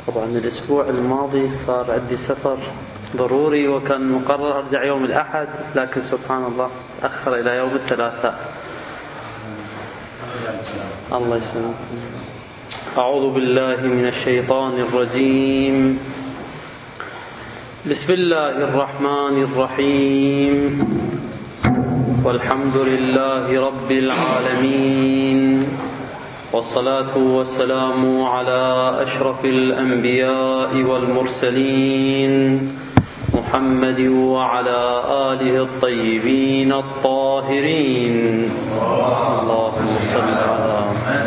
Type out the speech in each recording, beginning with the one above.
طبعا الأسبوع الماضي صار عندي سفر ضروري وكان مقرر أرجع يوم الأحد، لكن سبحان الله تأخر إلى يوم الثلاثاء. الله يسلمك. أعوذ بالله من الشيطان الرجيم. بسم الله الرحمن الرحيم. والحمد لله رب العالمين، والصلاة والسلام على أشرف الأنبياء والمرسلين محمد وعلى آله الطيبين الطاهرين. اللهم صل على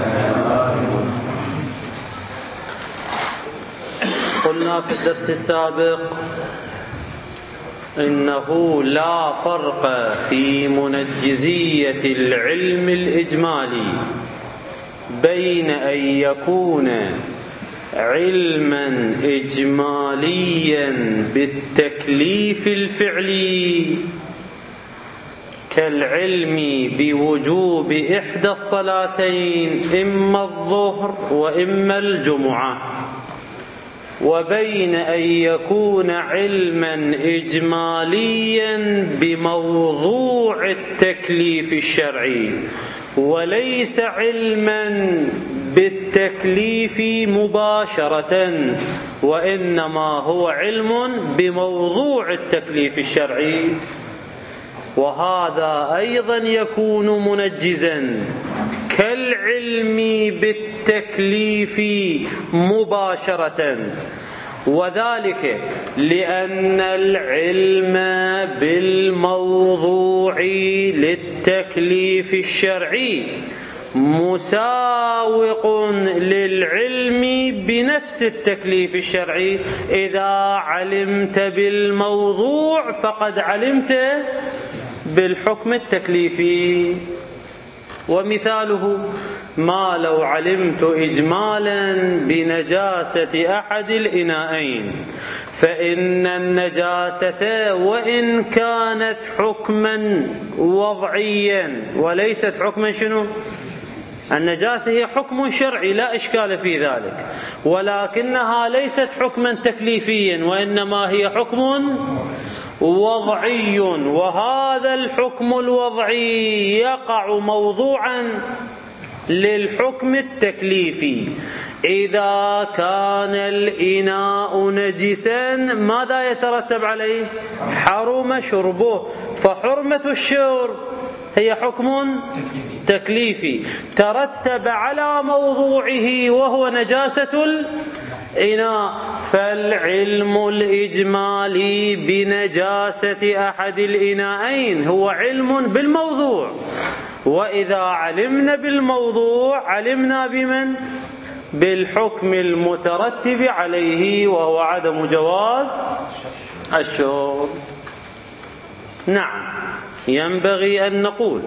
قلنا في الدرس السابق إنه لا فرق في منجزية العلم الإجمالي بين أن يكون علما إجماليا بالتكليف الفعلي كالعلم بوجوب إحدى الصلاتين إما الظهر وإما الجمعة، وبين أن يكون علما إجماليا بموضوع التكليف الشرعي وليس علما بالتكليف مباشرة، وإنما هو علم بموضوع التكليف الشرعي، وهذا أيضا يكون منجزا كالعلم بالتكليف مباشرة، وذلك لأن العلم بالموضوع للتكليف الشرعي مساوق للعلم بنفس التكليف الشرعي. إذا علمت بالموضوع فقد علمت بالحكم التكليفي. ومثاله ما لو علمت إجمالا بنجاسة أحد الإناءين، فإن النجاسة وإن كانت حكما وضعيا وليست حكما شنو؟ النجاسة هي حكم شرعي لا إشكال في ذلك، ولكنها ليست حكما تكليفيا وإنما هي حكم وضعي، وهذا الحكم الوضعي يقع موضوعا للحكم التكليفي. إذا كان الإناء نجسا ماذا يترتب عليه؟ حرم شربه، فحرمة الشرب هي حكم تكليفي ترتب على موضوعه وهو نجاسة الإناء. فالعلم الإجمالي بنجاسة أحد الإناءين هو علم بالموضوع، وإذا علمنا بالموضوع علمنا بمن؟ بالحكم المترتب عليه وهو عدم جواز الشرب. نعم، ينبغي أن نقول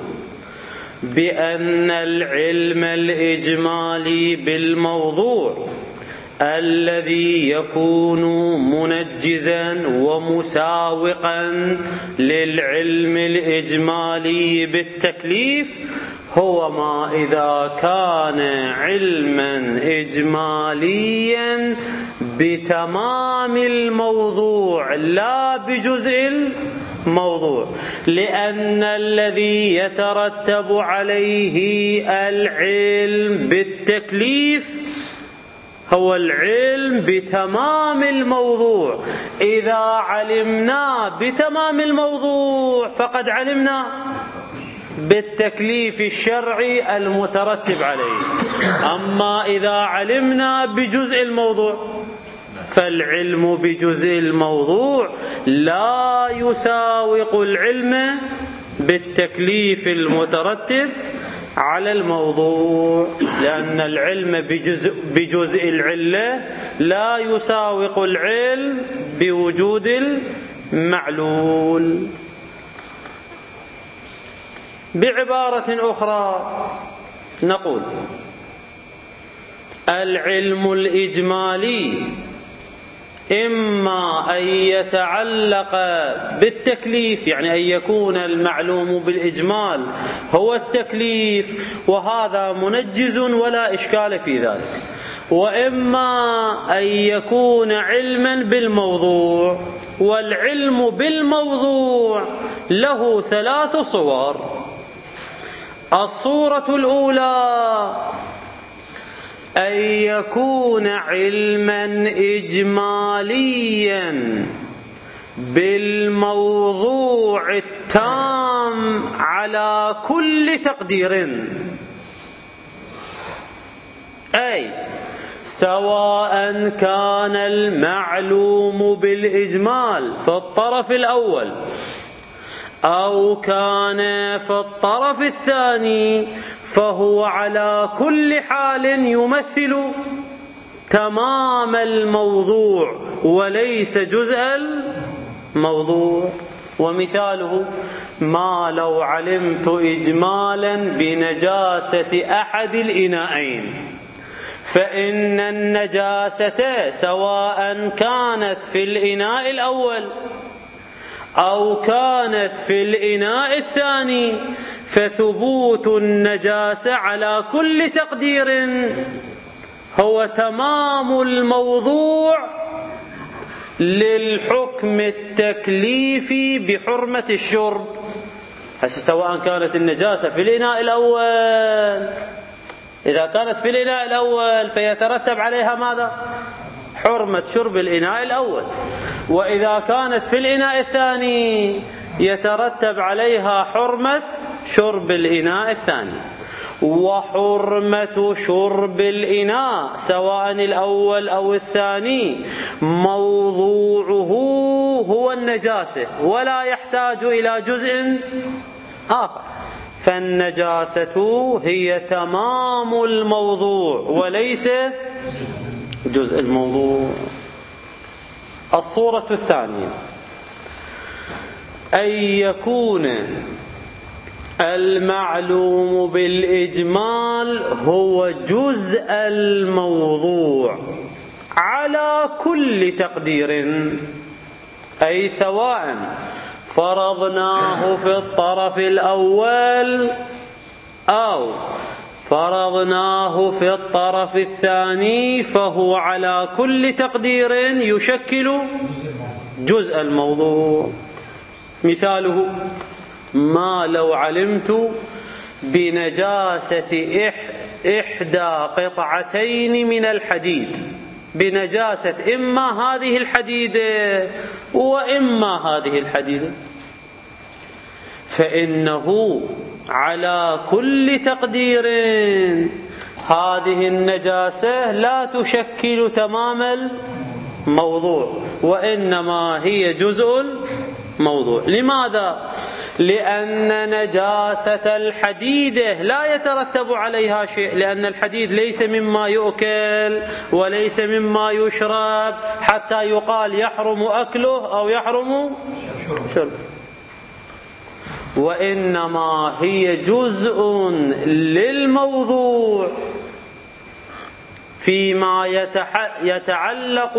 بأن العلم الإجمالي بالموضوع الذي يكون منجزا ومساوقا للعلم الإجمالي بالتكليف هو ما إذا كان علما إجماليا بتمام الموضوع لا بجزء الموضوع، لأن الذي يترتب عليه العلم بالتكليف هو العلم بتمام الموضوع. إذا علمنا بتمام الموضوع فقد علمنا بالتكليف الشرعي المترتب عليه. أما إذا علمنا بجزء الموضوع فالعلم بجزء الموضوع لا يساوق العلم بالتكليف المترتب على الموضوع، لأن العلم بجزء العلة لا يساوق العلم بوجود المعلول. بعبارة أخرى نقول العلم الإجمالي إما أن يتعلق بالتكليف، يعني أن يكون المعلوم بالإجمال هو التكليف، وهذا منجز ولا إشكال في ذلك، وإما أن يكون علما بالموضوع. والعلم بالموضوع له 3 صور. الصورة الأولى أن يكون علما إجماليا بالموضوع التام على كل تقدير، أي سواء كان المعلوم بالإجمال في الطرف الأول أو كان في الطرف الثاني، فهو على كل حال يمثل تمام الموضوع وليس جزء الموضوع. ومثاله: ما لو علمت إجمالا بنجاسة أحد الإناءين، فإن النجاسة سواء كانت في الإناء الأول أو كانت في الإناء الثاني، فثبوت النجاسة على كل تقدير هو تمام الموضوع للحكم التكليفي بحرمة الشرب. سواء كانت النجاسة في الإناء الأول، إذا كانت في الإناء الأول فيترتب عليها ماذا؟ حرمة شرب الإناء الأول. وإذا كانت في الإناء الثاني يترتب عليها حرمة شرب الإناء الثاني. وحرمة شرب الإناء سواء الأول أو الثاني موضوعه هو النجاسة ولا يحتاج إلى جزء آخر، فالنجاسة هي تمام الموضوع وليس جزء الموضوع. الصورة الثانية أن يكون المعلوم بالإجمال هو جزء الموضوع على كل تقدير، أي سواء فرضناه في الطرف الأول أو فرضناه في الطرف الثاني، فهو على كل تقدير يشكل جزء الموضوع. مثاله: ما لو علمت بنجاسة إحدى قطعتين من الحديد، بنجاسة إما هذه الحديدة وإما هذه الحديدة، فإنه على كل تقدير هذه النجاسة لا تشكل تمام الموضوع وإنما هي جزء الموضوع. لماذا؟ لأن نجاسة الحديدة لا يترتب عليها شيء، لأن الحديد ليس مما يؤكل وليس مما يشرب حتى يقال يحرم أكله أو يحرم شربه، وإنما هي جزء للموضوع فيما يتعلق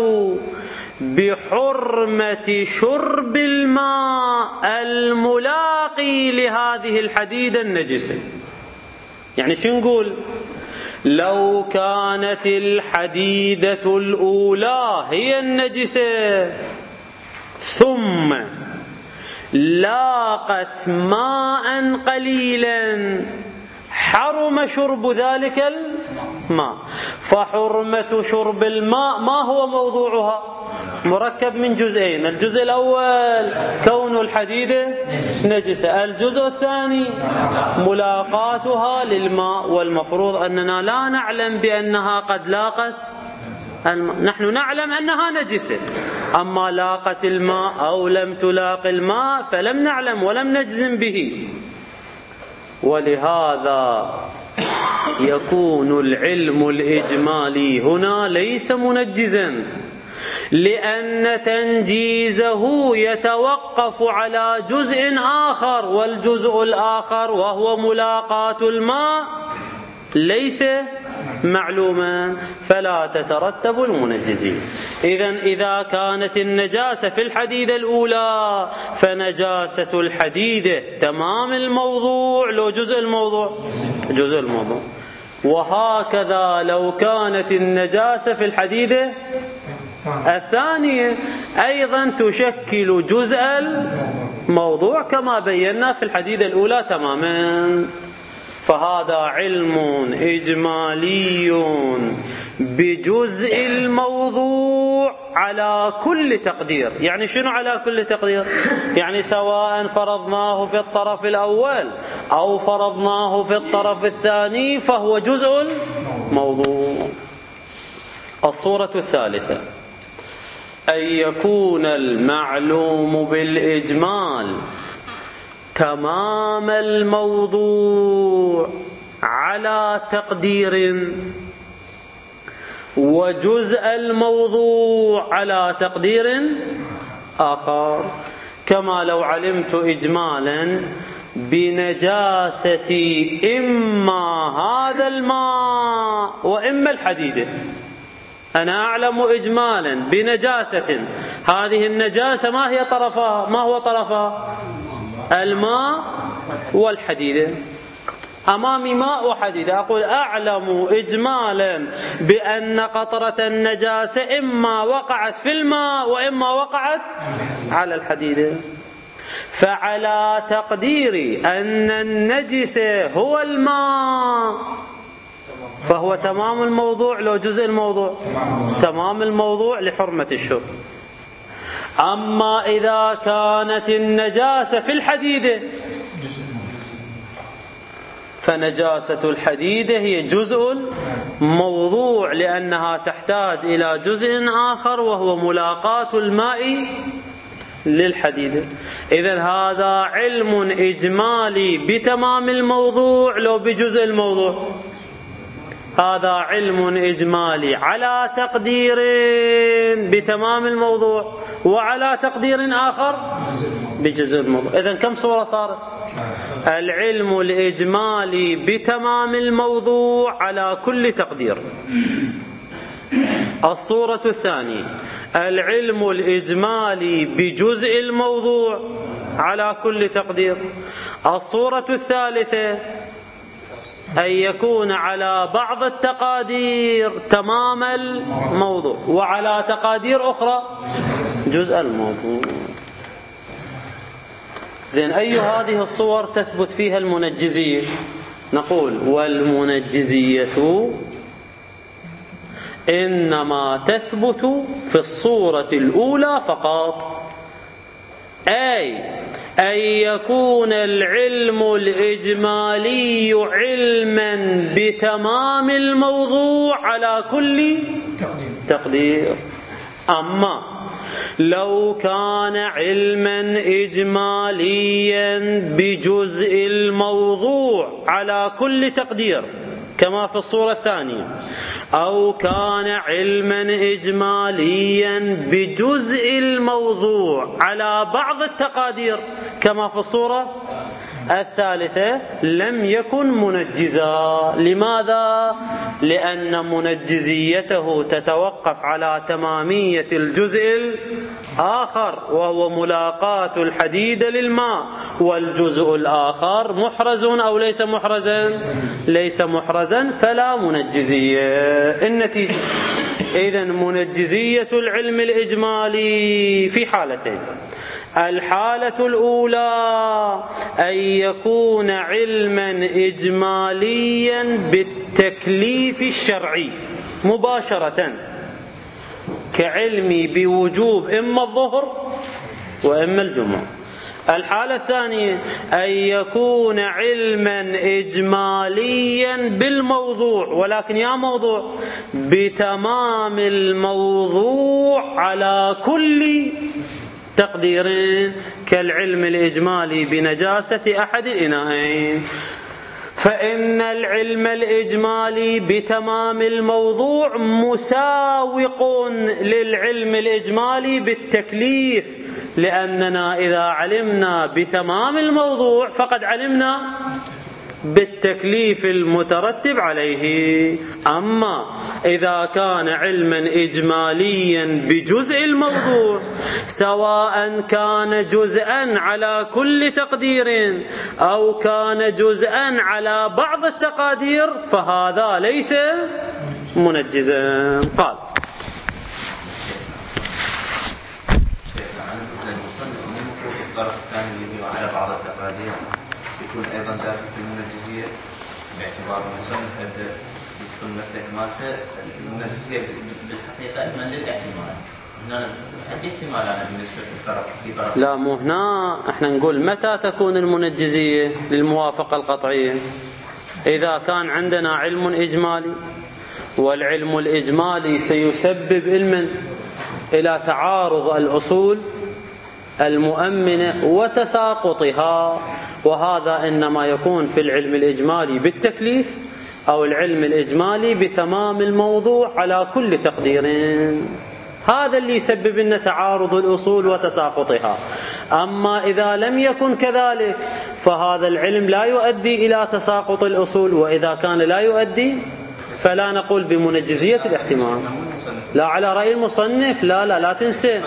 بحرمة شرب الماء الملاقي لهذه الحديدة النجسة. يعني شو نقول؟ لو كانت الحديدة الأولى هي النجسة ثم لاقت ماء قليلا حرم شرب ذلك الماء، فحرمة شرب الماء ما هو موضوعها؟ مركب من جزئين: الجزء الأول كون الحديدة نجسة، الجزء الثاني ملاقاتها للماء. والمفروض أننا لا نعلم بأنها قد لاقت الماء، نحن نعلم أنها نجسة، أما لاقت الماء أو لم تلاق الماء فلم نعلم ولم نجزم به. ولهذا يكون العلم الإجمالي هنا ليس منجزا، لأن تنجيزه يتوقف على جزء آخر، والجزء الآخر وهو ملاقاة الماء ليس معلوما، فلا تترتب المنجزين. إذا كانت النجاسة في الحديدة الأولى فنجاسة الحديدة تمام الموضوع لو جزء الموضوع؟ جزء الموضوع. وهكذا لو كانت النجاسة في الحديدة الثانية أيضا تشكل جزء الموضوع كما بينا في الحديدة الأولى تماما. فهذا علم إجمالي بجزء الموضوع على كل تقدير. يعني شنو على كل تقدير؟ يعني سواء فرضناه في الطرف الأول أو فرضناه في الطرف الثاني فهو جزء الموضوع. الصورة الثالثة أن يكون المعلوم بالإجمال تمام الموضوع على تقدير وجزء الموضوع على تقدير آخر، كما لو علمت إجمالا بنجاسة إما هذا الماء وإما الحديدة. أنا أعلم إجمالا بنجاسة، هذه النجاسة ما هي طرفها؟ ما هو طرفها؟ الماء والحديدة. أمامي ماء وحديدة، أقول أعلم إجمالا بأن قطرة النجاسة إما وقعت في الماء وإما وقعت على الحديدة. فعلى تقدير أن النجس هو الماء فهو تمام الموضوع لو جزء الموضوع؟ تمام الموضوع لحرمة الشرب. أما إذا كانت النجاسة في الحديدة فنجاسة الحديدة هي جزء موضوع لأنها تحتاج إلى جزء آخر وهو ملاقاة الماء للحديدة. إذن هذا علم إجمالي بتمام الموضوع لو بجزء الموضوع. هذا علم إجمالي على تقدير بتمام الموضوع وعلى تقدير آخر بجزء الموضوع. إذن كم صورة صارت؟ العلم الإجمالي بتمام الموضوع على كل تقدير. الصورة الثانية العلم الإجمالي بجزء الموضوع على كل تقدير. الصورة الثالثة أن يكون على بعض التقادير تمام الموضوع وعلى تقادير أخرى جزء الموضوع. زين، أي هذه الصور تثبت فيها المنجزية؟ نقول والمنجزية إنما تثبت في الصورة الأولى فقط، أي أن يكون العلم الإجمالي علما بتمام الموضوع على كل تقدير. أما لو كان علما إجماليا بجزء الموضوع على كل تقدير كما في الصورة الثانية، أو كان علما إجماليا بجزء الموضوع على بعض التقادير كما في الصورة الثالثة، لم يكن منجزا. لماذا؟ لأن منجزيته تتوقف على تمامية الجزء الآخر وهو ملاقاة الحديد للماء، والجزء الآخر محرز أو ليس محرزا؟ ليس محرزا فلا منجزية. النتيجة إذن منجزية العلم الإجمالي في حالتين. الحالة الأولى أن يكون علما إجماليا بالتكليف الشرعي مباشرة، كعلمي بوجوب إما الظهر وإما الجمعة. الحالة الثانية أن يكون علما إجماليا بالموضوع، ولكن يا موضوع بتمام الموضوع على كل تقديرين، كالعلم الإجمالي بنجاسة أحد الإناءين. فإن العلم الإجمالي بتمام الموضوع مساوق للعلم الإجمالي بالتكليف، لأننا إذا علمنا بتمام الموضوع فقد علمنا بالتكليف المترتب عليه. أما إذا كان علما إجماليا بجزء الموضوع، سواء كان جزءا على كل تقدير أو كان جزءا على بعض التقادير، فهذا ليس منجزا. قال الطرف الثاني اللي هو على بعض التقادير يكون ايضا داخل في المنجزيه، باعتبار المصنف هذا يدخل المسائل مالته المنجزيه بالحقيقه من للاحتمال. هنا حد احتمال انا بالنسبه للطرف في طرف. لا، مو هنا احنا نقول متى تكون المنجزيه للموافقه القطعيه؟ اذا كان عندنا علم اجمالي، والعلم الاجمالي سيسبب علما الى تعارض الاصول المؤمنة وتساقطها، وهذا إنما يكون في العلم الإجمالي بالتكليف أو العلم الإجمالي بتمام الموضوع على كل تقدير. هذا اللي يسبب لنا تعارض الأصول وتساقطها. أما إذا لم يكن كذلك فهذا العلم لا يؤدي إلى تساقط الأصول، وإذا كان لا يؤدي فلا نقول بمنجزية الاحتمال. لا، على رأي المصنف. لا تنسى،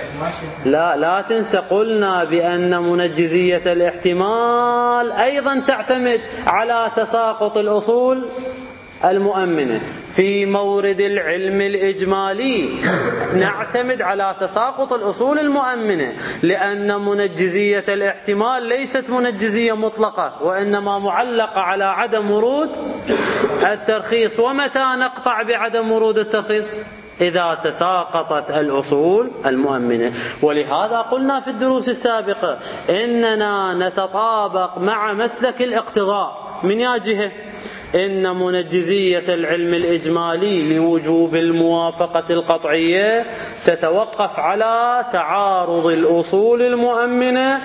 لا تنسى، قلنا بأن منجزية الاحتمال أيضا تعتمد على تساقط الأصول المؤمنة. في مورد العلم الإجمالي نعتمد على تساقط الأصول المؤمنة، لأن منجزية الاحتمال ليست منجزية مطلقة، وإنما معلقة على عدم ورود الترخيص. ومتى نقطع بعدم ورود الترخيص؟ إذا تساقطت الأصول المؤمنة. ولهذا قلنا في الدروس السابقة إننا نتطابق مع مسلك الاقتضاء من يا جهة، إن منجزية العلم الإجمالي لوجوب الموافقة القطعية تتوقف على تعارض الأصول المؤمنة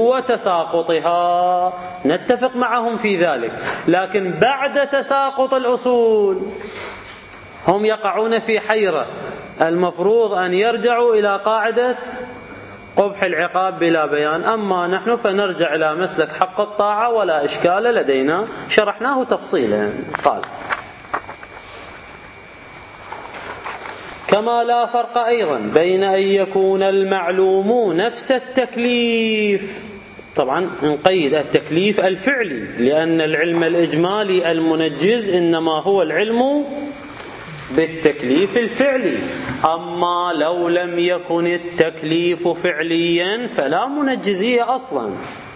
وتساقطها، نتفق معهم في ذلك. لكن بعد تساقط الأصول هم يقعون في حيرة، المفروض أن يرجعوا إلى قاعدة قبح العقاب بلا بيان. أما نحن فنرجع إلى مسلك حق الطاعة ولا إشكال لدينا، شرحناه تفصيلا. قال كما لا فرق أيضا بين أن يكون المعلوم نفس التكليف. طبعا نقيد التكليف الفعلي، لأن العلم الإجمالي المنجز إنما هو العلم بالتكليف الفعلي. أما لو لم يكن التكليف فعليا فلا منجزية أصلا.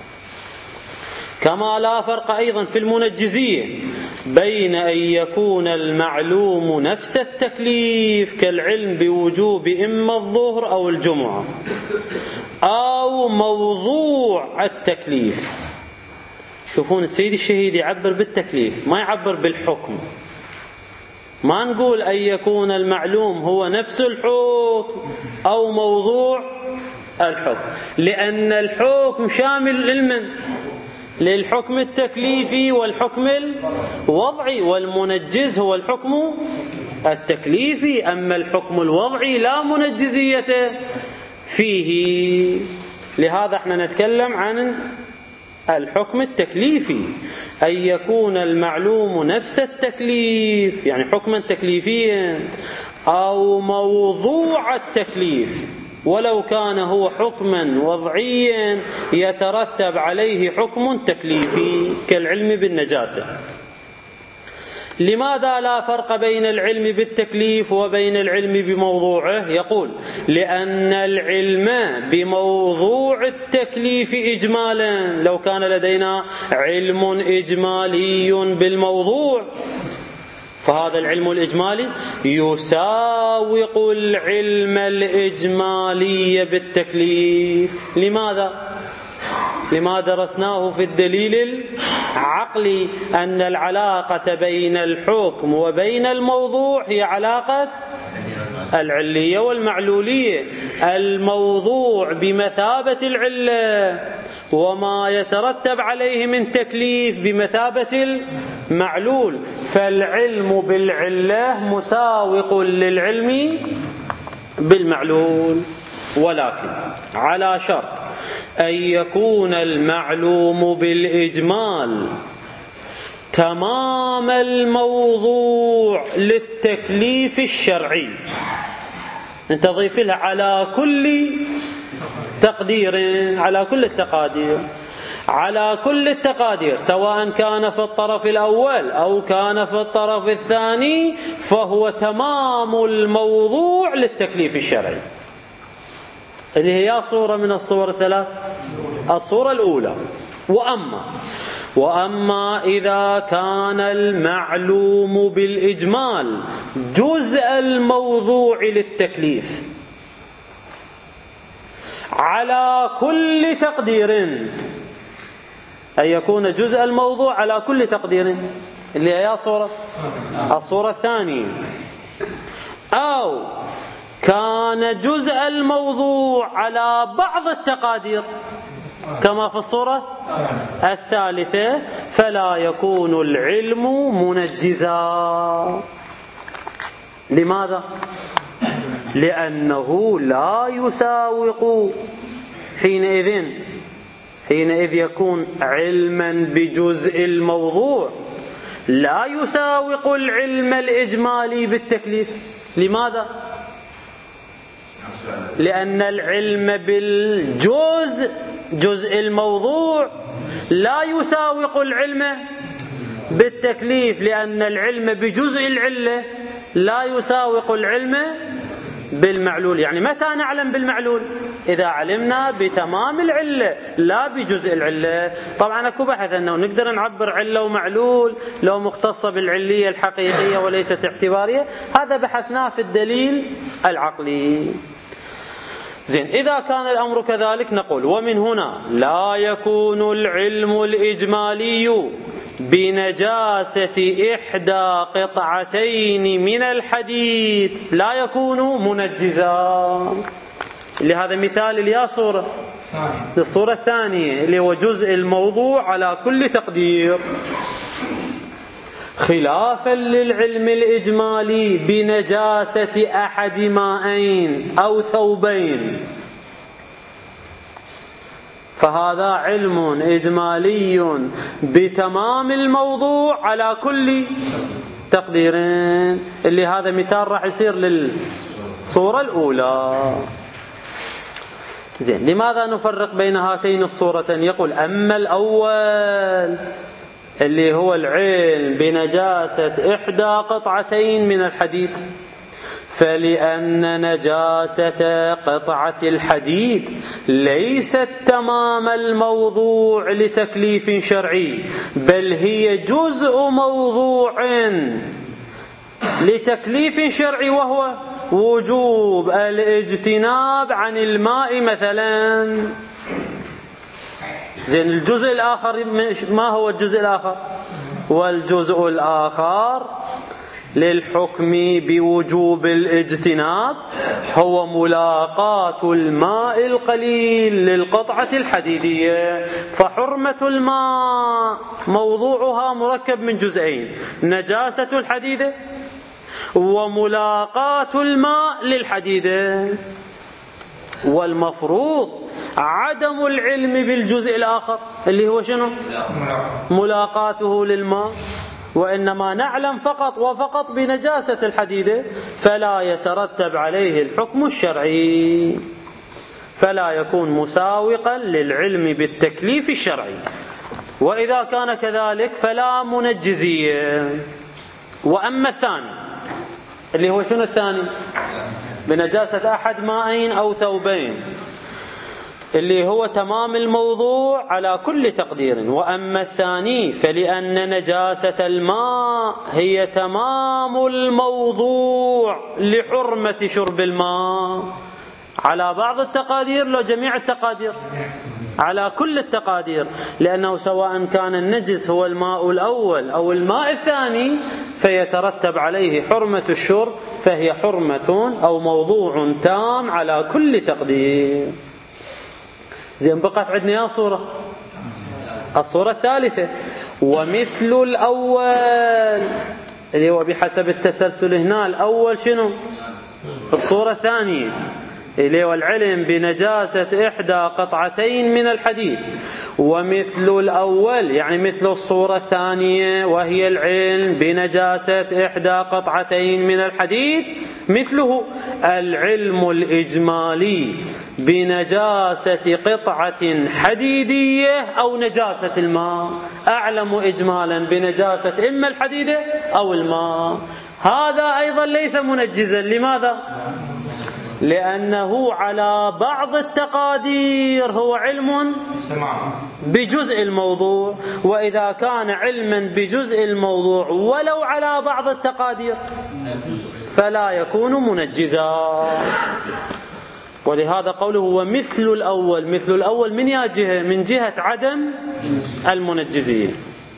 كما لا فرق أيضا في المنجزية بين أن يكون المعلوم نفس التكليف كالعلم بوجوب إما الظهر أو الجمعة، أو موضوع التكليف. شوفون السيد الشهيد يعبر بالتكليف، ما يعبر بالحكم. ما نقول أن يكون المعلوم هو نفس الحكم أو موضوع الحكم، لأن الحكم شامل للحكم التكليفي والحكم الوضعي، والمنجز هو الحكم التكليفي. أما الحكم الوضعي لا منجزية فيه. لهذا احنا نتكلم عن الحكم التكليفي، أن يكون المعلوم نفس التكليف يعني حكما تكليفيا، أو موضوع التكليف ولو كان هو حكما وضعيا يترتب عليه حكم تكليفي كالعلم بالنجاسة. لماذا لا فرق بين العلم بالتكليف وبين العلم بموضوعه؟ يقول لأن العلم بموضوع التكليف إجمالا، لو كان لدينا علم إجمالي بالموضوع فهذا العلم الإجمالي يساوق العلم الإجمالي بالتكليف. لما درسناه في الدليل العقلي أن العلاقة بين الحكم وبين الموضوع هي علاقة العلية والمعلولية. الموضوع بمثابة العلة، وما يترتب عليه من تكليف بمثابة المعلول، فالعلم بالعلة مساوق للعلم بالمعلول، ولكن على شرط أن يكون المعلوم بالإجمال تمام الموضوع للتكليف الشرعي. انت ضيف لها على كل تقدير، على كل التقادير، على كل التقادير، سواء كان في الطرف الأول أو كان في الطرف الثاني، فهو تمام الموضوع للتكليف الشرعي، اللي هي صورة من الصور الثلاث. الصورة الأولى. وأما إذا كان المعلوم بالإجمال جزء الموضوع للتكليف على كل تقدير، أن يكون جزء الموضوع على كل تقدير، اللي هي الصورة الثانية، أو كان جزء الموضوع على بعض التقادير كما في الصورة الثالثة، فلا يكون العلم منجزا. لماذا؟ لأنه لا يساوق حينئذ يكون علما بجزء الموضوع لا يساوق العلم الإجمالي بالتكليف. لماذا؟ لأن العلم جزء الموضوع لا يساوق العلم بالتكليف، لأن العلم بجزء العلة لا يساوق العلم بالمعلول. يعني متى نعلم بالمعلول؟ إذا علمنا بتمام العلة لا بجزء العلة. طبعا أكو بحث أنه نقدر نعبر علة ومعلول لو مختصة بالعلية الحقيقية وليست اعتبارية، هذا بحثناه في الدليل العقلي. زين، إذا كان الأمر كذلك نقول: ومن هنا لا يكون العلم الإجمالي بنجاسة إحدى قطعتين من الحديد لا يكون منجزا. لهذا مثال اللي هي الصورة الثانية اللي هو جزء الموضوع على كل تقدير، خلافا للعلم الإجمالي بنجاسة أحد مائين أو ثوبين، فهذا علم إجمالي بتمام الموضوع على كل تقديرين، اللي هذا مثال راح يصير للصورة الأولى. زين، لماذا نفرق بين هاتين الصورتين؟ يقول: أما الأول اللي هو العلم بنجاسة إحدى قطعتين من الحديد، فلأن نجاسة قطعة الحديد ليست تمام الموضوع لتكليف شرعي، بل هي جزء موضوع لتكليف شرعي، وهو وجوب الاجتناب عن الماء مثلا. زين، الجزء الآخر ما هو الجزء الآخر؟ والجزء الآخر للحكم بوجوب الاجتناب هو ملاقاة الماء القليل للقطعة الحديدية. فحرمة الماء موضوعها مركب من جزئين: نجاسة الحديدة وملاقاة الماء للحديدة. والمفروض عدم العلم بالجزء الآخر اللي هو شنو؟ ملاقاته للماء، وإنما نعلم فقط وفقط بنجاسة الحديدة، فلا يترتب عليه الحكم الشرعي، فلا يكون مساوقا للعلم بالتكليف الشرعي. وإذا كان كذلك فلا منجزية. وأما الثاني اللي هو شنو الثاني؟ بنجاسة أحد مائين أو ثوبين، اللي هو تمام الموضوع على كل تقدير. وأما الثاني فلأن نجاسة الماء هي تمام الموضوع لحرمة شرب الماء على بعض التقادير، لو جميع التقادير، على كل التقادير، لأنه سواء كان النجس هو الماء الأول أو الماء الثاني فيترتب عليه حرمة الشرب، فهي حرمة أو موضوع تام على كل تقدير. زين، بقت عندنا صورة، الصورة الثالثة: ومثل الأول اللي هو بحسب التسلسل هنا. الأول شنو؟ الصورة الثانية اللي هو العلم بنجاسة إحدى قطعتين من الحديد. ومثل الأول يعني مثل الصورة الثانية وهي العلم بنجاسة إحدى قطعتين من الحديد مثله العلم الإجمالي بنجاسة قطعة حديدية أو نجاسة الماء. أعلم إجمالا بنجاسة إما الحديدة أو الماء. هذا أيضا ليس منجزا. لماذا؟ لأنه على بعض التقادير هو علم بجزء الموضوع، وإذا كان علما بجزء الموضوع ولو على بعض التقادير فلا يكون منجزا. ولهذا قوله هو مثل الأول. مثل الأول من جهة عدم المنجزين،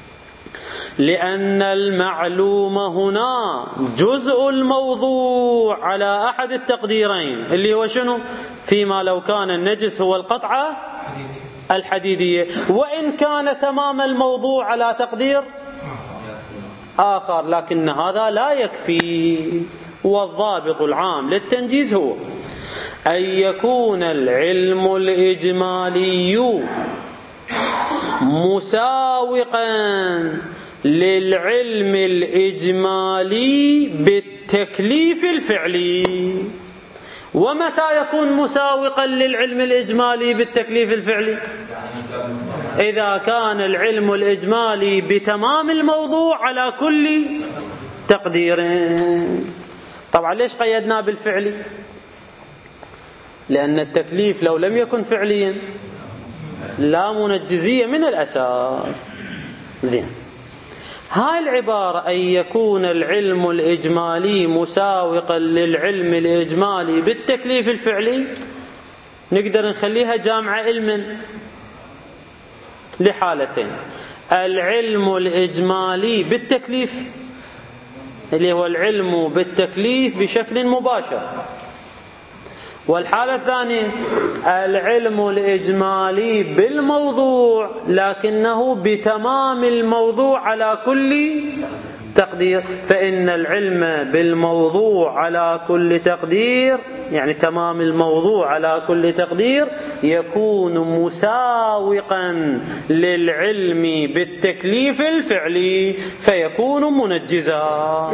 لأن المعلوم هنا جزء الموضوع على أحد التقديرين اللي هو شنو؟ فيما لو كان النجس هو القطعة الحديدية، وإن كان تمام الموضوع على تقدير آخر، لكن هذا لا يكفي. والضابط العام للتنجيز هو أن يكون العلم الإجمالي مساوقا للعلم الإجمالي بالتكليف الفعلي. ومتى يكون مساوقا للعلم الإجمالي بالتكليف الفعلي؟ إذا كان العلم الإجمالي بتمام الموضوع على كل تقدير. طبعا ليش قيدنا بالفعلي؟ لأن التكليف لو لم يكن فعليا لا منجزية من الأساس. زين، هاي العبارة أن يكون العلم الإجمالي مساوقا للعلم الإجمالي بالتكليف الفعلي نقدر نخليها جامعة علم لحالتين: العلم الإجمالي بالتكليف اللي هو العلم بالتكليف بشكل مباشر، والحالة الثانية العلم الإجمالي بالموضوع لكنه بتمام الموضوع على كل تقدير. فإن العلم بالموضوع على كل تقدير يعني تمام الموضوع على كل تقدير يكون مساوقا للعلم بالتكليف الفعلي فيكون منجزا.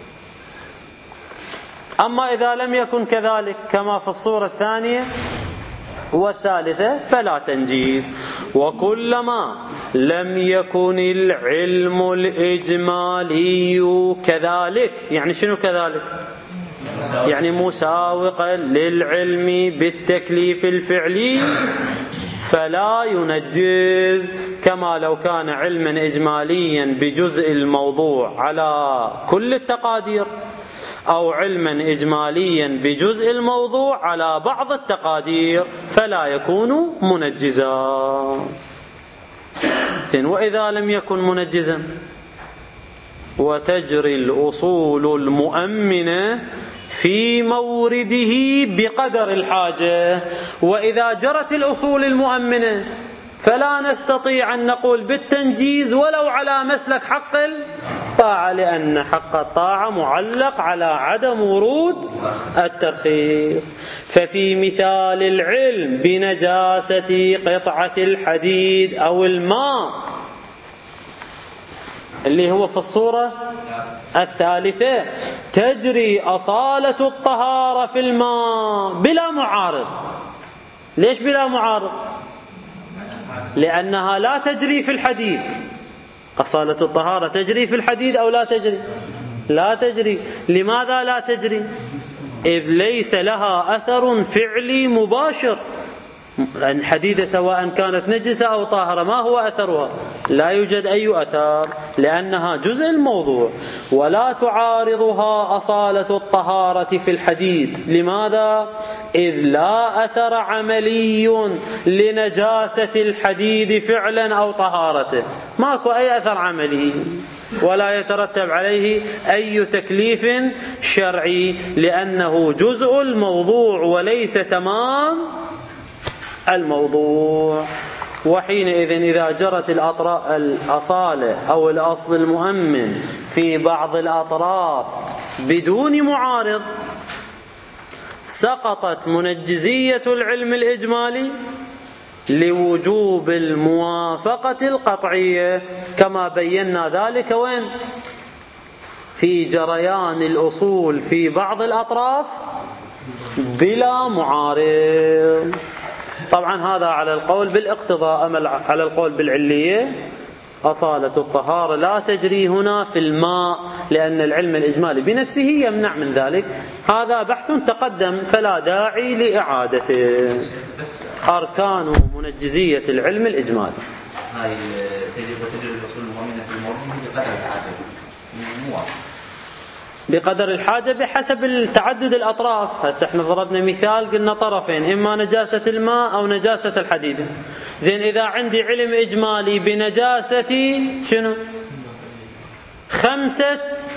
أما إذا لم يكن كذلك كما في الصورة الثانية والثالثة فلا تنجيز. وكلما لم يكن العلم الإجمالي كذلك، يعني شنو كذلك؟ يعني مساوقا للعلم بالتكليف الفعلي فلا ينجز، كما لو كان علما إجماليا بجزء الموضوع على كل التقادير، أو علما إجماليا بجزء الموضوع على بعض التقادير فلا يكون منجزا. وإذا لم يكن منجزا وتجري الأصول المؤمنة في مورده بقدر الحاجة. وإذا جرت الأصول المؤمنة فلا نستطيع أن نقول بالتنجيز ولو على مسلك حق الطاعة، لأن حق الطاعة معلق على عدم ورود الترخيص. ففي مثال العلم بنجاسة قطعة الحديد أو الماء اللي هو في الصورة الثالثة تجري أصالة الطهارة في الماء بلا معارض. ليش بلا معارض؟ لأنها لا تجري في الحديد. أصالة الطهارة تجري في الحديد أو لا تجري؟ لا تجري. لماذا لا تجري؟ إذ ليس لها أثر فعلي مباشر. الحديدة سواء كانت نجسة أو طاهرة ما هو أثرها؟ لا يوجد أي أثر لأنها جزء الموضوع. ولا تعارضها أصالة الطهارة في الحديد. لماذا؟ إذ لا أثر عملي لنجاسة الحديد فعلا أو طهارته، ماكو أي أثر عملي ولا يترتب عليه أي تكليف شرعي لأنه جزء الموضوع وليس تمام الموضوع. وحينئذ إذا جرت الأصالة أو الأصل المؤمن في بعض الأطراف بدون معارض سقطت منجزية العلم الإجمالي لوجوب الموافقة القطعية، كما بينا ذلك وين؟ في جريان الأصول في بعض الأطراف بلا معارض. طبعا هذا على القول بالاقتضاء. أما على القول بالعلية أصالة الطهارة لا تجري هنا في الماء، لأن العلم الإجمالي بنفسه يمنع من ذلك. هذا بحث تقدم فلا داعي لإعادته. أركان منجزية العلم الإجمالي هاي تجري الأصول المؤمنة في الموضوع بقدر الحاجة بقدر الحاجة بحسب تعدد الأطراف. هسه احنا ضربنا مثال قلنا طرفين، إما نجاسة الماء أو نجاسة الحديد. زين إذا عندي علم إجمالي بنجاسة شنو 5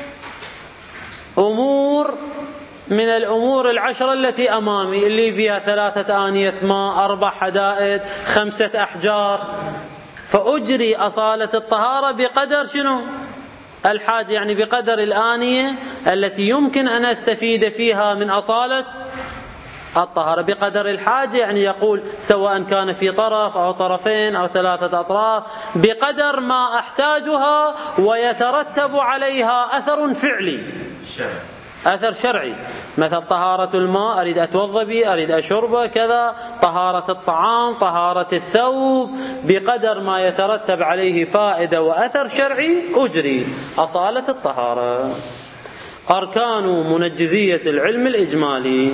أمور من الأمور 10 التي أمامي، اللي فيها 3 آنية ماء، 4 حدائد، 5 أحجار، فأجري أصالة الطهارة بقدر شنو الحاجة، يعني بقدر الآنية التي يمكن أن أستفيد فيها من أصالة الطهارة. بقدر الحاجة يعني يقول سواء كان في طرف أو طرفين أو 3 أطراف، بقدر ما أحتاجها ويترتب عليها أثر فعلي، أثر شرعي. مثل طهارة الماء أريد أتوضأ به، أريد أشربه كذا. طهارة الطعام، طهارة الثوب، بقدر ما يترتب عليه فائدة وأثر شرعي أجري أصالة الطهارة. أركان منجزية العلم الإجمالي.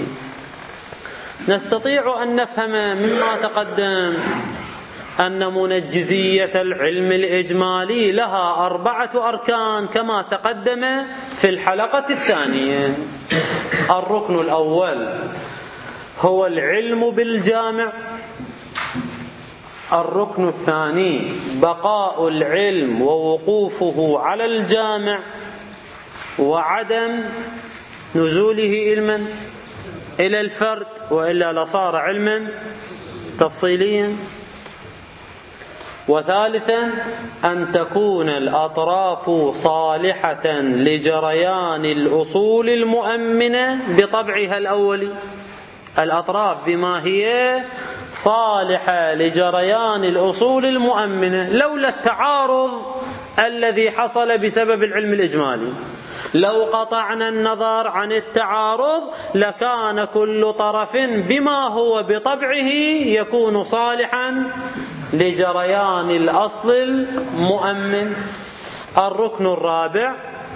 نستطيع أن نفهم مما تقدم أن منجزية العلم الإجمالي لها 4 أركان كما تقدم في الحلقة الثانية. الركن الأول هو العلم بالجامع. الركن الثاني بقاء العلم ووقوفه على الجامع وعدم نزوله علما إلى الفرد، وإلا لصار علما تفصيليا. وثالثا أن تكون الأطراف صالحة لجريان الأصول المؤمنة بطبعها الأولي. الأطراف بما هي صالحة لجريان الأصول المؤمنة، لولا التعارض الذي حصل بسبب العلم الإجمالي. لو قطعنا النظر عن التعارض لكان كل طرف بما هو بطبعه يكون صالحا لجريان الأصل المؤمن. الركن الرابع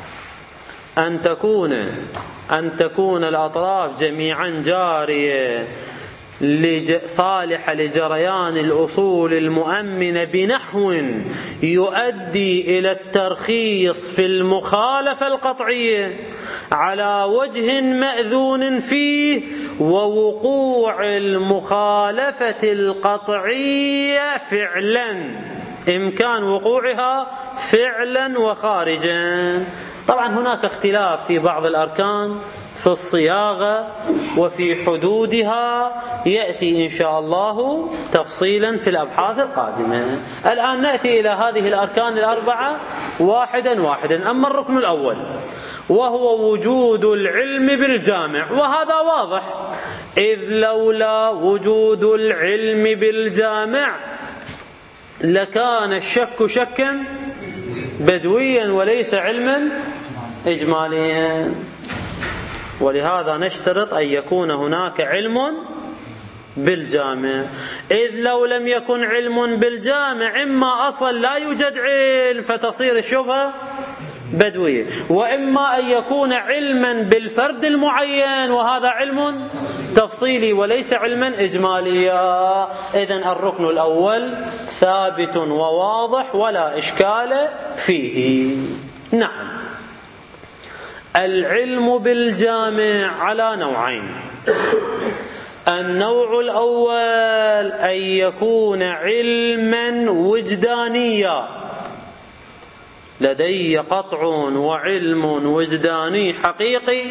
أن تكون الأطراف جميعا جارية صالحة لجريان الأصول المؤمنة بنحو يؤدي إلى الترخيص في المخالفة القطعية على وجه مأذون فيه، ووقوع المخالفة القطعية فعلا، إمكان وقوعها فعلا وخارجا. طبعا هناك اختلاف في بعض الأركان في الصياغة وفي حدودها، يأتي إن شاء الله تفصيلا في الأبحاث القادمة. الآن نأتي إلى هذه الأركان 4 واحدا واحدا. أما الركن الأول وهو وجود العلم بالجامع، وهذا واضح، إذ لولا وجود العلم بالجامع لكان الشك شكا بدويا وليس علما إجماليا. ولهذا نشترط أن يكون هناك علم بالجامع، إذ لو لم يكن علم بالجامع إما أصلا لا يوجد علم فتصير الشبهة بدوية، وإما أن يكون علما بالفرد المعين وهذا علم تفصيلي وليس علما إجماليا. إذن الركن الأول ثابت وواضح ولا إشكال فيه. نعم، العلم بالجامع على نوعين. النوع الأول أن يكون علما وجدانيا، لدي قطع وعلم وجداني حقيقي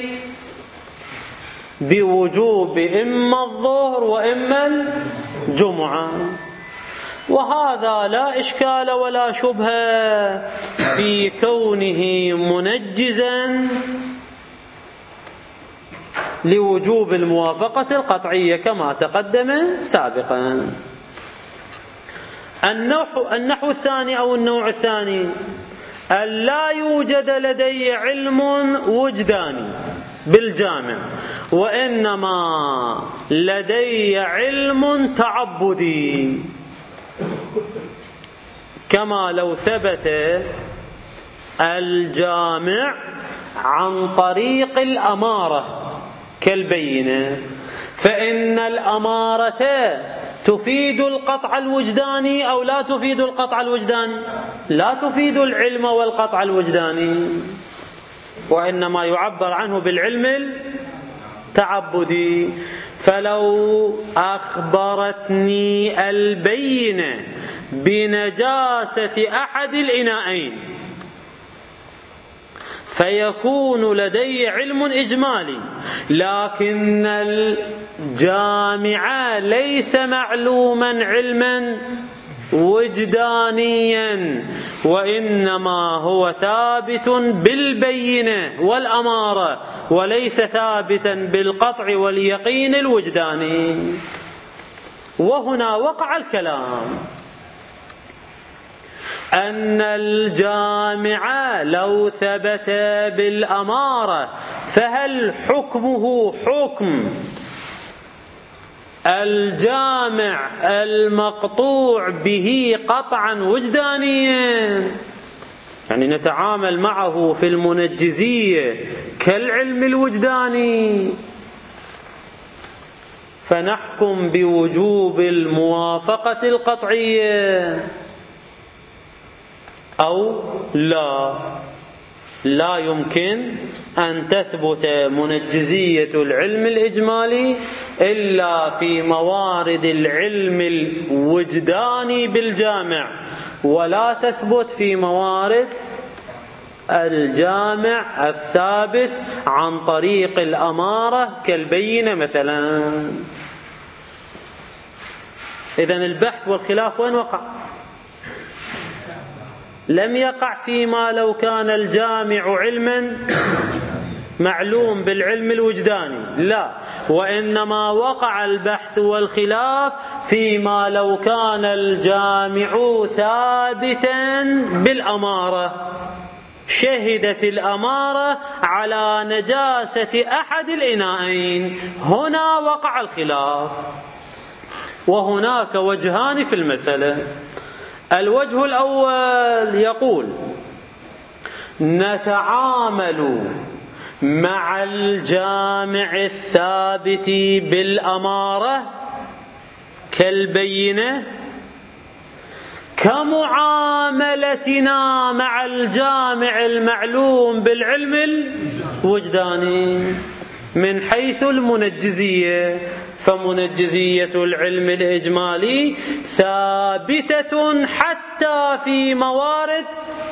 بوجوب إما الظهر وإما الجمعة، وهذا لا إشكال ولا شبهة في كونه منجزا لوجوب الموافقة القطعية كما تقدم سابقا. النحو الثاني أو النوع الثاني: أن لا يوجد لدي علم وجداني بالجامع، وإنما لدي علم تعبدي، كما لو ثبت الجامع عن طريق الأمارة كالبينة، فإن الأمارة تفيد القطع الوجداني أو لا تفيد القطع الوجداني؟ لا تفيد العلم والقطع الوجداني، وإنما يعبر عنه بالعلم التعبدي. فلو أخبرتني البينة بنجاسة أحد الإناءين فيكون لدي علم إجمالي، لكن الجامع ليس معلوما علما وجدانيا، وإنما هو ثابت بالبينة والأمارة، وليس ثابتا بالقطع واليقين الوجداني. وهنا وقع الكلام أن الجامع لو ثبت بالأمارة فهل حكمه حكم الجامع المقطوع به قطعا وجدانيا؟ يعني نتعامل معه في المنجزية كالعلم الوجداني فنحكم بوجوب الموافقة القطعية، أو لا يمكن أن تثبت منجزية العلم الإجمالي إلا في موارد العلم الوجداني بالجامع، ولا تثبت في موارد الجامع الثابت عن طريق الأمارة كالبينة مثلا. إذن البحث والخلاف وين وقع؟ لم يقع فيما لو كان الجامع علما معلوم بالعلم الوجداني، لا، وإنما وقع البحث والخلاف فيما لو كان الجامع ثابتا بالأمارة، شهدت الأمارة على نجاسة أحد الإناءين، هنا وقع الخلاف. وهناك وجهان في المسألة. الوجه الأول يقول: نتعامل مع الجامع الثابت بالأمارة كالبينة كمعاملتنا مع الجامع المعلوم بالعلم الوجداني من حيث المنجزية، فمنجزية العلم الإجمالي ثابتة حتى في موارد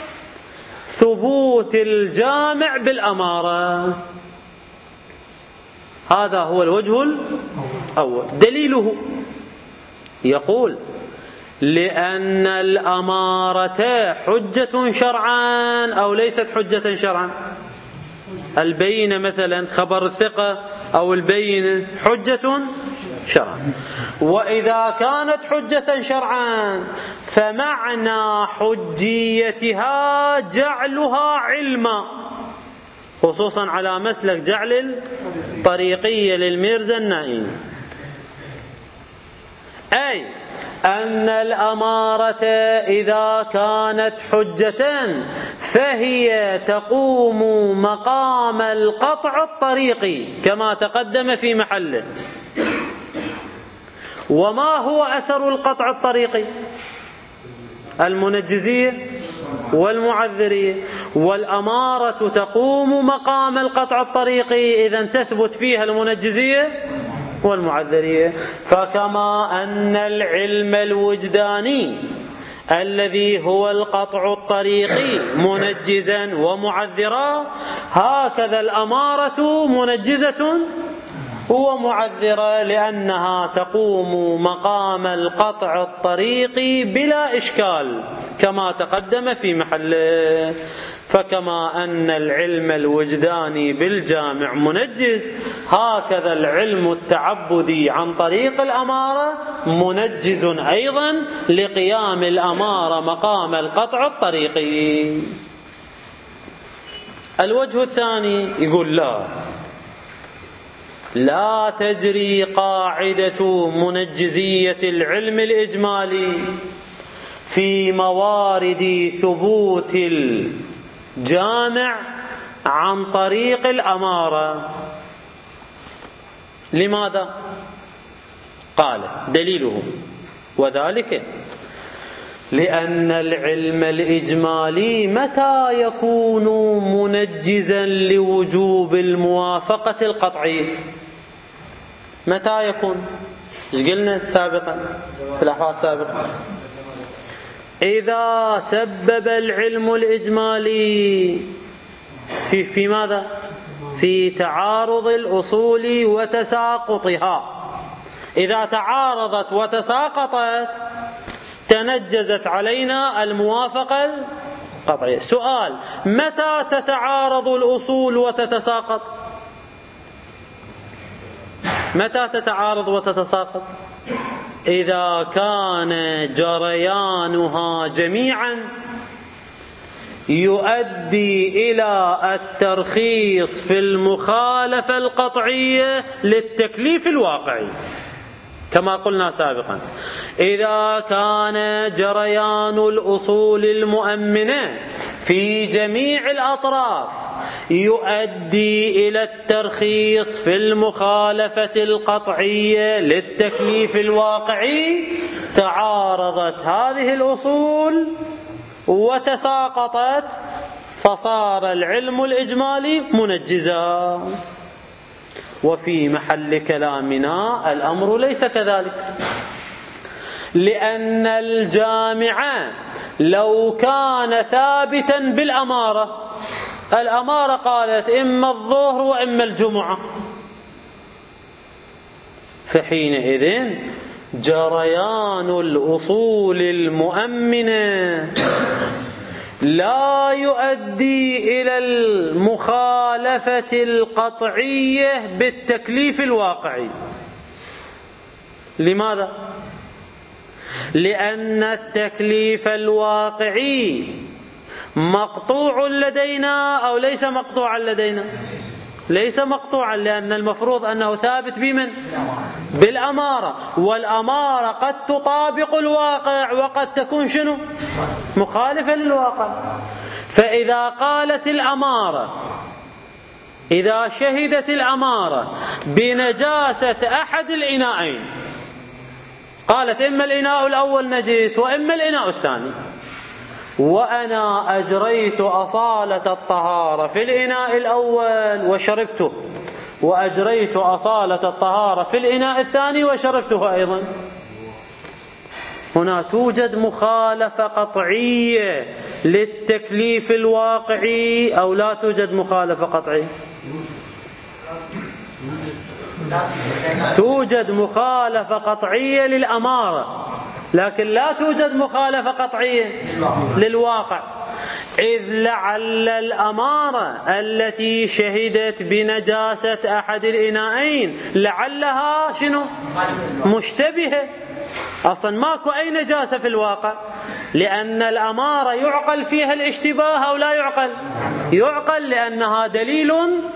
ثبوت الجامع بالأمارة. هذا هو الوجه الأول. دليله يقول: لأن الأمارة حجة شرعا أو ليست حجة شرعا؟ البينة مثلا خبر الثقة أو البينة حجة شرعا، وإذا كانت حجة شرعا فمعنى حجيتها جعلها علما، خصوصا على مسلك جعل الطريقية للميرزا النائين، أي أن الأمارة إذا كانت حجة فهي تقوم مقام القطع الطريقي كما تقدم في محله. وما هو أثر القطع الطريقي؟ المنجزية والمعذرية، والأمارة تقوم مقام القطع الطريقي، إذن تثبت فيها المنجزية والمعذرية. فكما أن العلم الوجداني الذي هو القطع الطريقي منجزا ومعذرا، هكذا الأمارة منجزة ومعذرة، لأنها تقوم مقام القطع الطريقي بلا إشكال كما تقدم في محله. فكما أن العلم الوجداني بالجامع منجز، هكذا العلم التعبدي عن طريق الأمارة منجز أيضا لقيام الأمارة مقام القطع الطريقي. الوجه الثاني يقول لا تجري قاعدة منجزية العلم الإجمالي في موارد ثبوت الجامع عن طريق الأمارة. لماذا؟ قال دليله وذلك لأن العلم الإجمالي متى يكون منجزا لوجوب الموافقة القطعية؟ متى يكون؟ ايش قلنا سابقا في الأحوال السابقة؟ إذا سبب العلم الإجمالي في ماذا؟ في تعارض الأصول وتساقطها. إذا تعارضت وتساقطت تنجزت علينا الموافقة القطعية. سؤال: متى تتعارض الأصول وتتساقط؟ متى تتعارض وتتساقط؟ إذا كان جريانها جميعا يؤدي إلى الترخيص في المخالفة القطعية للتكليف الواقعي كما قلنا سابقا. إذا كان جريان الأصول المؤمنة في جميع الأطراف يؤدي إلى الترخيص في المخالفة القطعية للتكليف الواقعي، تعارضت هذه الأصول وتساقطت فصار العلم الإجمالي منجزا. وفي محل كلامنا الأمر ليس كذلك، لأن الجامع لو كان ثابتا بالأمارة، الأمارة قالت إما الظهر وإما الجمعة، فحينئذ جريان الأصول المؤمنة لا يؤدي إلى المخالفة القطعية بالتكليف الواقعي. لماذا؟ لأن التكليف الواقعي مقطوع لدينا أو ليس مقطوعا لدينا؟ ليس مقطوعا، لأن المفروض أنه ثابت بمن؟ بالأمارة، والأمارة قد تطابق الواقع وقد تكون شنو؟ مخالفة للواقع. فإذا قالت الأمارة، إذا شهدت الأمارة بنجاسة أحد الإناءين، قالت إما الإناء الأول نجس وإما الإناء الثاني، وأنا أجريت أصالة الطهارة في الإناء الأول وشربته، وأجريت أصالة الطهارة في الإناء الثاني وشربته أيضا، هنا توجد مخالفة قطعية للتكليف الواقعي أو لا توجد مخالفة قطعية؟ توجد مخالفة قطعية للأمارة، لكن لا توجد مخالفة قطعية للواقع، إذ لعل الأمارة التي شهدت بنجاسة أحد الإناءين لعلها شنو؟ مشتبهة. أصلا ماكو أي نجاسة في الواقع، لأن الأمارة يعقل فيها الاشتباه أو لا يعقل؟ يعقل، لأنها دليل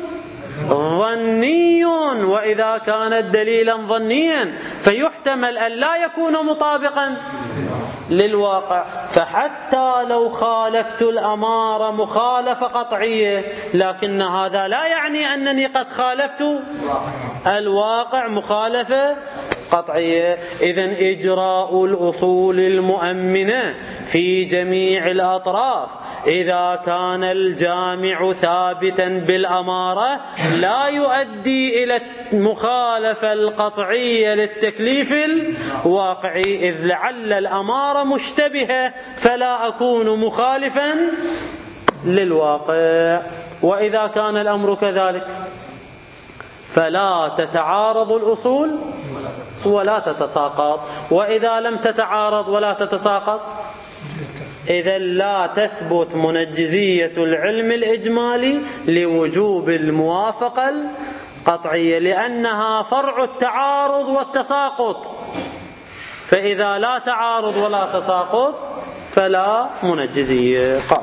ظني، وإذا كانت دليلا ظنيا فيحتمل أن لا يكون مطابقا للواقع. فحتى لو خالفت الأمارة مخالفة قطعية، لكن هذا لا يعني أنني قد خالفت الواقع مخالفة قطعية. إذن إجراء الأصول المؤمنة في جميع الأطراف إذا كان الجامع ثابتا بالأمارة لا يؤدي إلى المخالفة القطعية للتكليف الواقعي، إذ لعل الأمارة مشتبهة فلا أكون مخالفا للواقع. وإذا كان الأمر كذلك فلا تتعارض الأصول ولا تتساقط، وإذا لم تتعارض ولا تتساقط إذا لا تثبت منجزية العلم الإجمالي لوجوب الموافقة القطعية، لأنها فرع التعارض والتساقط، فإذا لا تعارض ولا تساقط فلا منجزية. قال: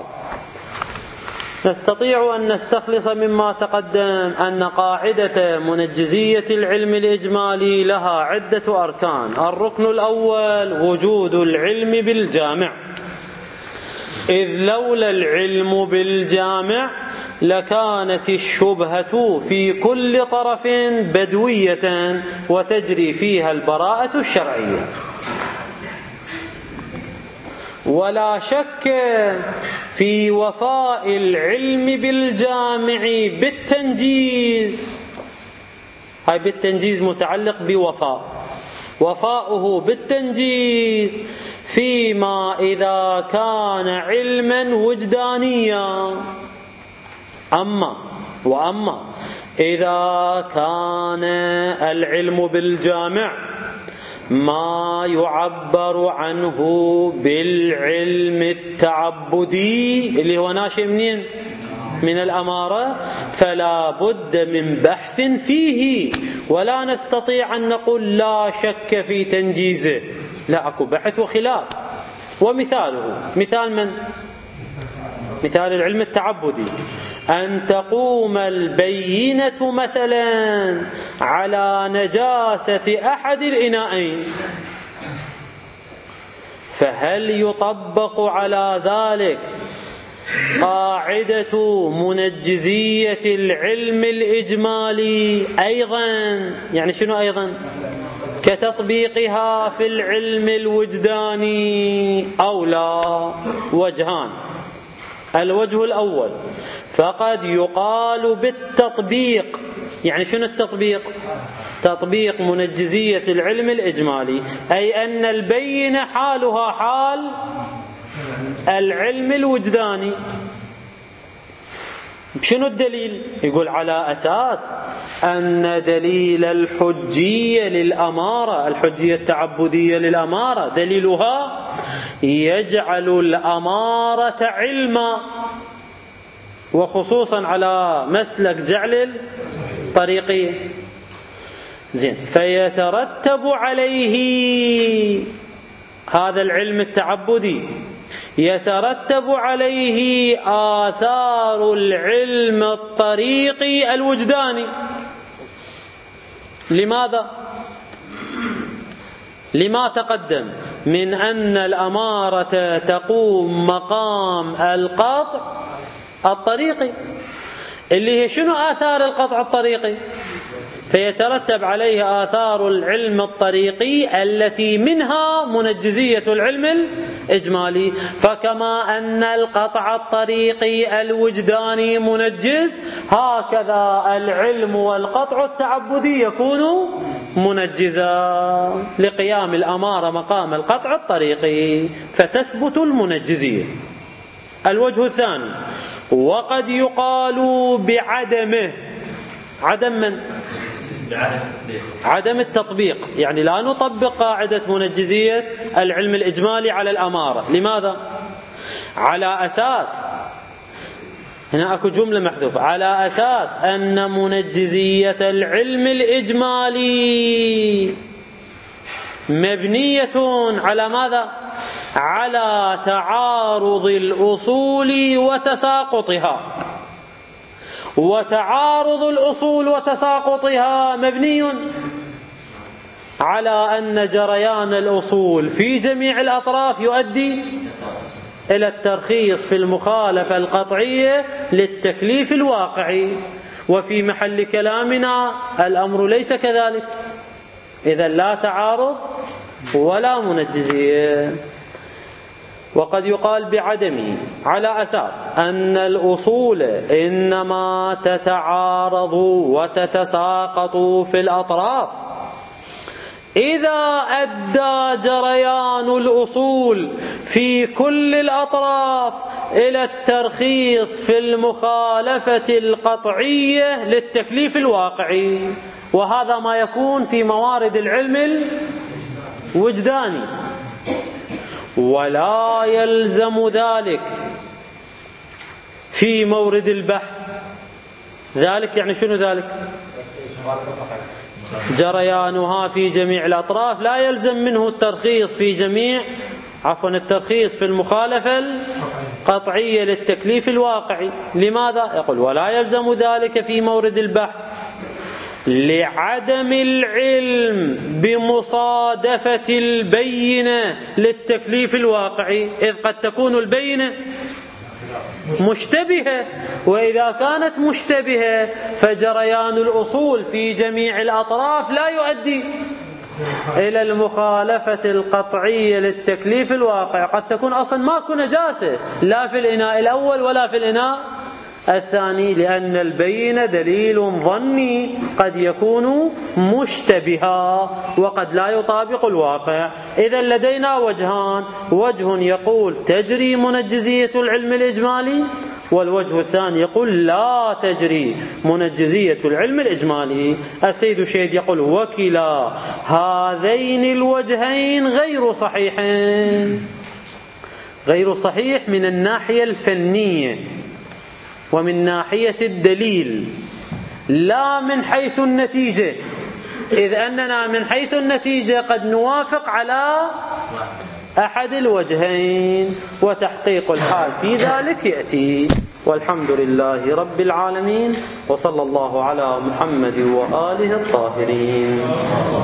نستطيع أن نستخلص مما تقدم أن قاعدة منجزية العلم الإجمالي لها عدة أركان. الركن الأول وجود العلم بالجامع، إذ لولا العلم بالجامع لكانت الشبهة في كل طرف بدوية وتجري فيها البراءة الشرعية. ولا شك في وفاء العلم بالجامع بالتنجيز، هاي بالتنجيز متعلق بوفاء، وفاؤه بالتنجيز فيما إذا كان علما وجدانيا. وأما إذا كان العلم بالجامع ما يعبر عنه بالعلم التعبدي اللي هو ناشئ منين؟ من الأمارة، فلا بد من بحث فيه، ولا نستطيع أن نقول لا شك في تنجيزه، لا، أكو بحث وخلاف. ومثاله مثال من؟ مثال العلم التعبدي، أن تقوم البينة مثلا على نجاسة أحد الإناءين، فهل يطبق على ذلك قاعدة منجزية العلم الإجمالي أيضا؟ يعني شنو أيضا؟ كتطبيقها في العلم الوجداني أو لا؟ وجهان. الوجه الأول، فقد يقال بالتطبيق. يعني شنو التطبيق؟ تطبيق منجزية العلم الإجمالي، أي أن البينة حالها حال العلم الوجداني. شنو الدليل؟ يقول على أساس أن دليل الحجية للأمارة، الحجية التعبدية للأمارة، دليلها يجعل الأمارة علما، وخصوصا على مسلك جعل الطريقية. زين، فيترتب عليه هذا العلم التعبدي، يترتب عليه آثار العلم الطريقي الوجداني. لماذا؟ لما تقدم من أن الأمارة تقوم مقام القطع الطريقي، اللي هي شنو آثار القطع الطريقي؟ فيترتب عليه آثار العلم الطريقي التي منها منجزية العلم الإجمالي. فكما أن القطع الطريقي الوجداني منجز، هكذا العلم والقطع التعبدي يكون منجزا لقيام الأمارة مقام القطع الطريقي، فتثبت المنجزية. الوجه الثاني، وقد يقال بعدمه. عدم من؟ عدم التطبيق، يعني لا نطبق قاعدة منجزية العلم الإجمالي على الأمارة. لماذا؟ على أساس، هنا أكو جملة محذوفة، على أساس أن منجزية العلم الإجمالي مبنية على ماذا؟ على تعارض الأصول وتساقطها، وتعارض الأصول وتساقطها مبني على أن جريان الأصول في جميع الأطراف يؤدي إلى الترخيص في المخالفة القطعية للتكليف الواقعي. وفي محل كلامنا الأمر ليس كذلك، إذا لا تعارض ولا منجزية. وقد يقال بعدمه على أساس أن الأصول إنما تتعارض وتتساقط في الأطراف إذا أدى جريان الأصول في كل الأطراف إلى الترخيص في المخالفة القطعية للتكليف الواقعي، وهذا ما يكون في موارد العلم الوجداني. ولا يلزم ذلك في مورد البحث. ذلك يعني شنو ذلك؟ جريانها في جميع الأطراف، لا يلزم منه الترخيص في جميع الترخيص في المخالفة القطعية للتكليف الواقعي. لماذا؟ يقول ولا يلزم ذلك في مورد البحث لعدم العلم بمصادفة البينة للتكليف الواقعي، إذ قد تكون البينة مشتبهة، وإذا كانت مشتبهة فجريان الأصول في جميع الأطراف لا يؤدي إلى المخالفة القطعية للتكليف الواقع. قد تكون أصلا ماكو نجاسة لا في الإناء الأول ولا في الإناء الثاني، لأن البينة دليل ظني قد يكون مشتبها وقد لا يطابق الواقع. إذا لدينا وجهان، وجه يقول تجري منجزية العلم الإجمالي، والوجه الثاني يقول لا تجري منجزية العلم الإجمالي. السيد شيد يقول وكلا هذين الوجهين غير صحيحين. غير صحيح من الناحية الفنية ومن ناحية الدليل، لا من حيث النتيجة، إذ أننا من حيث النتيجة قد نوافق على أحد الوجهين، وتحقيق الحال في ذلك يأتي. والحمد لله رب العالمين، وصلى الله على محمد وآله الطاهرين.